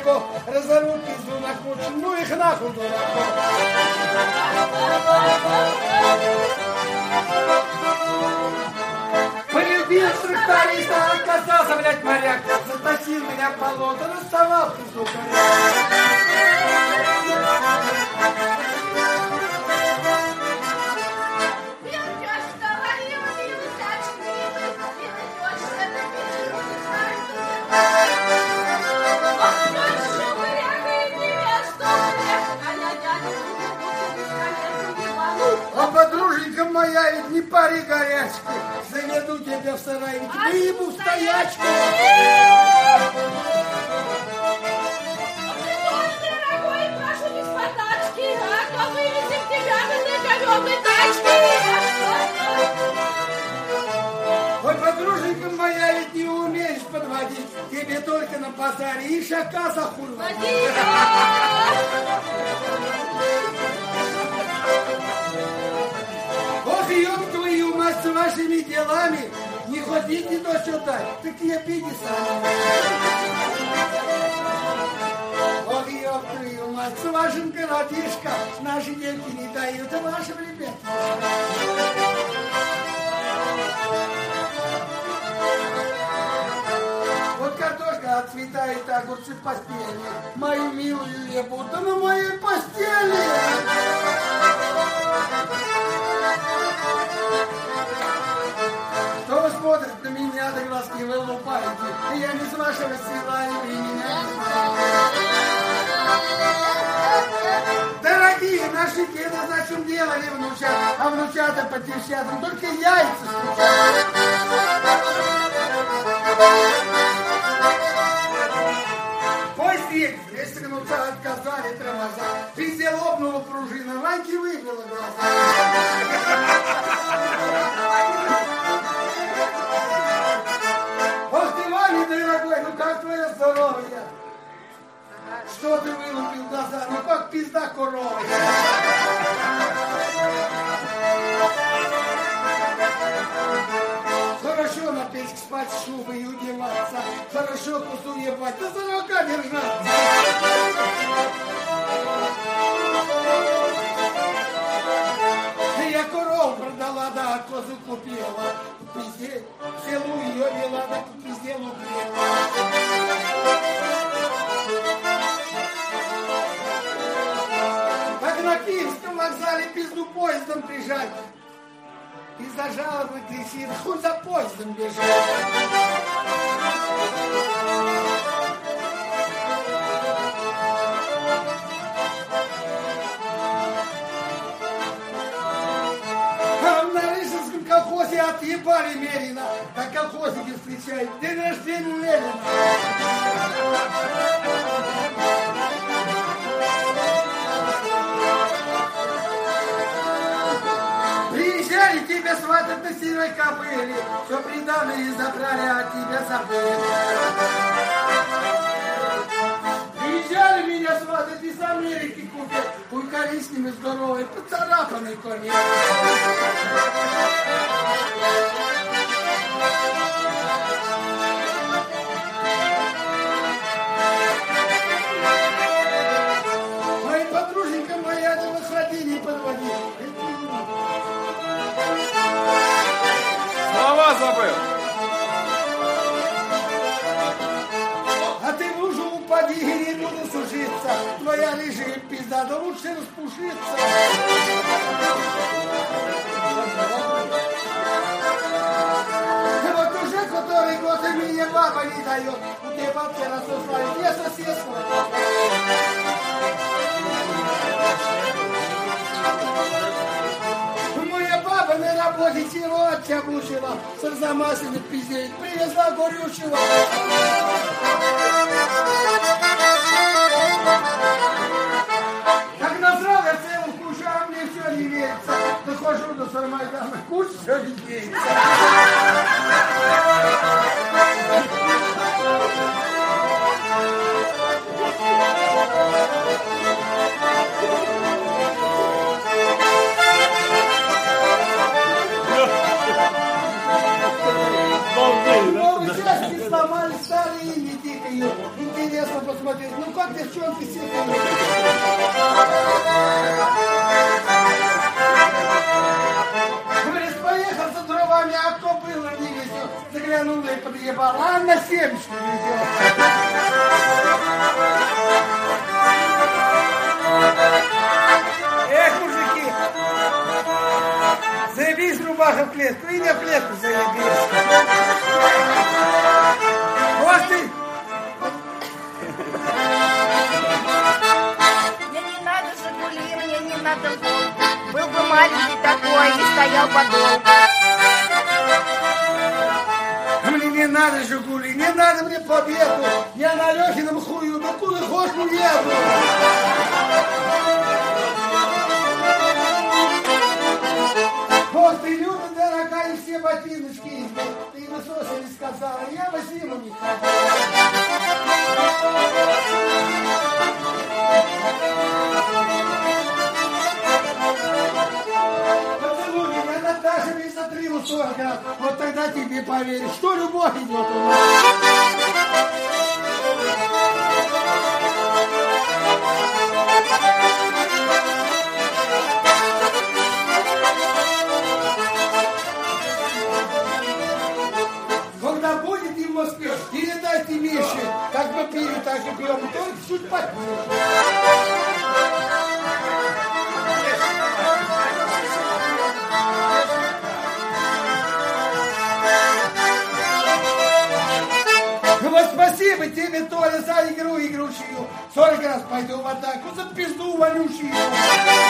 богов, разорвут пизду на кучу, ну их нахуй, дураков. Полюбил тракториста, оказался, блядь, моряк, затащил меня в болото, расставал пизду коряк. А подруженька моя, ведь не пари горячки, заведу тебя в сарай, ведь выебу в стоячку. Дорогой, прошу без подачки, а то вывезем тебя в этой говёной тачке. Ой, подруженька моя, ведь не умеешь подводить, тебе только на базаре и шака за хуй водить. Ох, ёб твою мать, с вашими делами, не ходите до сюда, так не пейте сами. Ох, ёб твою мать, с вашим коротишком, наши девки не дают, а вашим ребятам. Вот картошка отцветает, огурцы поспели, мою милую я буду на моей постели. Что вы смотрите на меня, да глазки вы лупаете? Я не с вашего села, и вы меня не знаете. Дорогие наши деды, зачем делали внучат, а внучата по девчатам только яйца стучат. Поезд едет, если гнуться отказали тормоза, везде лопнула пружина, Ваньке выбила глаза. Ох ты, Ваня, дорогой, ну как твое здоровье? Что ты вылупил глаза? Ну как пизда коровья. Хорошо на печке спать, шубы и удеваться. Хорошо кусу ебать, да за рука держаться. Я коров продала, да, козу купила. Пизде, в селу ее вела, да пизде лупила. Как на Киевском вокзале пизду поездом прижать. И зажалобно кричит, хуй за поездом бежать. А на Рыжинском колхозе отъебали Мерина, а колхозники встречают день рождения Ленина. Приезжали тебя сватать на синей кобыле, все приданные забрали, а тебя забыли. Приезжали меня сватать из Америки купить, хуй коричневый здоровый, поцарапанный конец. Моя подруженька моя, да выходи, не подводи. Слова забыл. А ты в лужу упади и не буду сушиться. Твоя рыжая пизда, да лучше распушиться. Вот уже который год и мне баба не дает. У тебя бабки рассуждают, я соседство. Моя баба на работе чего оттягучила, с арзамасами пиздеет, привезла горючего. Как насрал я целую кучу, а мне все не верится. Дохожу до Сармайдана, кучу все не верится. Новые части сломали, старые не тикают. Интересно посмотреть. посмотреть, ну как девчонки сидят. Говорит, поехал за дровами, а кто было не везет. Заглянула и подъебала, а на семечку везет. Эх, мужики, заебись, рубаха, в клетку, и не в клетку заебись. Вот ты. Мне не надо Жигули, мне не надо Волк. Был бы маленький такой и стоял подол. Мне не надо Жигули, не надо мне победу. Я на Лехином хую, да куда хочешь уеду. Вот ты, Люда, дорогая, и все ботиночки. Ты насоса не сказала, я возьму не Поцелуй меня, Наташа, весь отрыву 40 раз. Вот тогда тебе поверишь, что любовь идет у нас. Когда будет и в Москве, передайте Мише, как мы пили, так и пьем, только чуть потише. Ну вот спасибо тебе, Толя, за игру игрушью. 40 раз пойду в атаку за пизду вонючую.